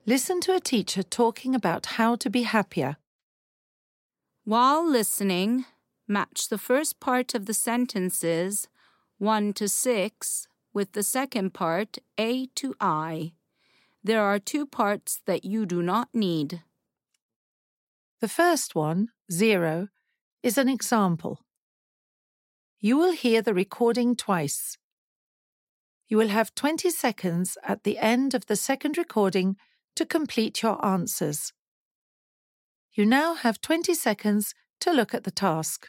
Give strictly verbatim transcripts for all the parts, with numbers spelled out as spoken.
Listen to a teacher talking about how to be happier. While listening, match the first part of the sentences one to six with the second part A to I. There are two parts that you do not need. The first one, zero, is an example. You will hear the recording twice. You will have twenty seconds at the end of the second recording to complete your answers. You now have twenty seconds to look at the task.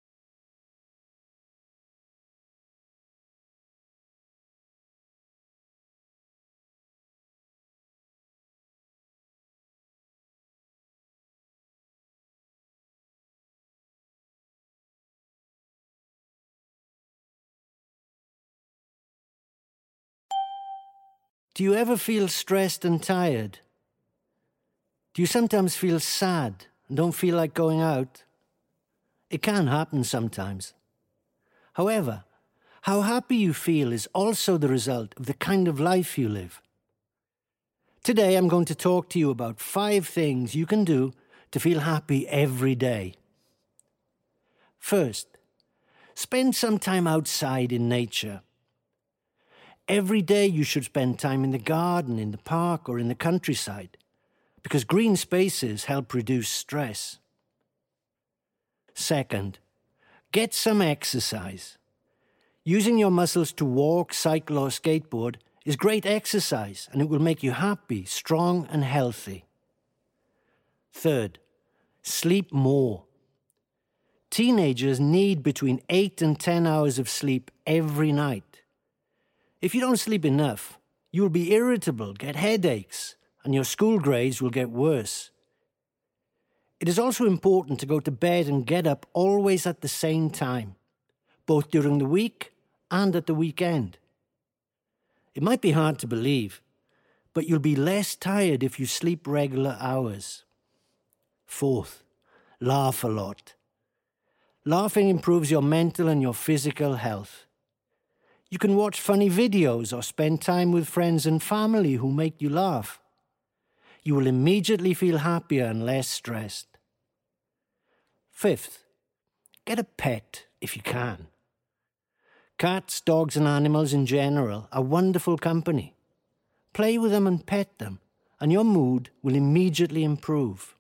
Do you ever feel stressed and tired? Do you sometimes feel sad and don't feel like going out? It can happen sometimes. However, how happy you feel is also the result of the kind of life you live. Today I'm going to talk to you about five things you can do to feel happy every day. First, spend some time outside in nature. Every day you should spend time in the garden, in the park, or in the countryside, because green spaces help reduce stress. Second, get some exercise. Using your muscles to walk, cycle, or skateboard is great exercise, and it will make you happy, strong, and healthy. Third, sleep more. Teenagers need between eight and ten hours of sleep every night. If you don't sleep enough, you will be irritable, get headaches, and your school grades will get worse. It is also important to go to bed and get up always at the same time, both during the week and at the weekend. It might be hard to believe, but you'll be less tired if you sleep regular hours. Fourth, laugh a lot. Laughing improves your mental and your physical health. You can watch funny videos or spend time with friends and family who make you laugh. You will immediately feel happier and less stressed. Fifth, get a pet if you can. Cats, dogs, and animals in general are wonderful company. Play with them and pet them, and your mood will immediately improve.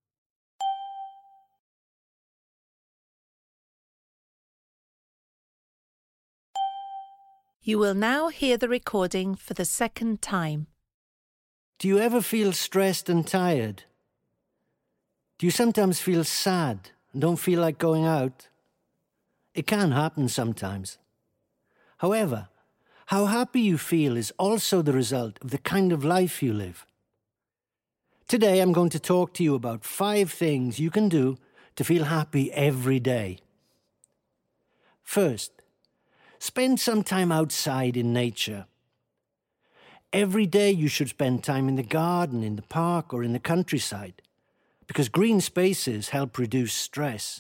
You will now hear the recording for the second time. Do you ever feel stressed and tired? Do you sometimes feel sad and don't feel like going out? It can happen sometimes. However, how happy you feel is also the result of the kind of life you live. Today I'm going to talk to you about five things you can do to feel happy every day. First, spend some time outside in nature. Every day you should spend time in the garden, in the park, or in the countryside, because green spaces help reduce stress.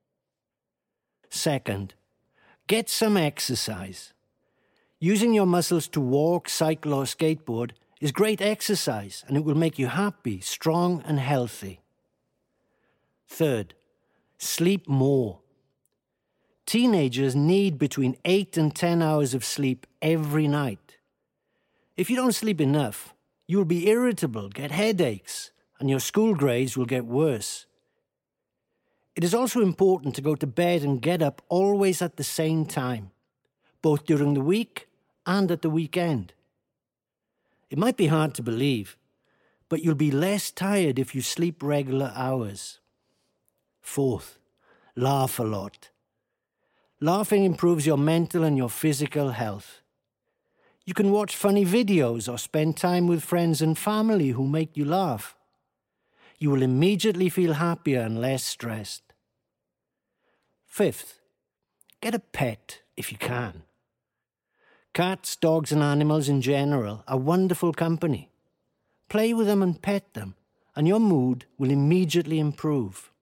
Second, get some exercise. Using your muscles to walk, cycle, or skateboard is great exercise, and it will make you happy, strong, and healthy. Third, sleep more. Teenagers need between eight and ten hours of sleep every night. If you don't sleep enough, you will be irritable, get headaches, and your school grades will get worse. It is also important to go to bed and get up always at the same time, both during the week and at the weekend. It might be hard to believe, but you'll be less tired if you sleep regular hours. Fourth, laugh a lot. Laughing improves your mental and your physical health. You can watch funny videos or spend time with friends and family who make you laugh. You will immediately feel happier and less stressed. Fifth, get a pet if you can. Cats, dogs, and animals in general are wonderful company. Play with them and pet them, and your mood will immediately improve.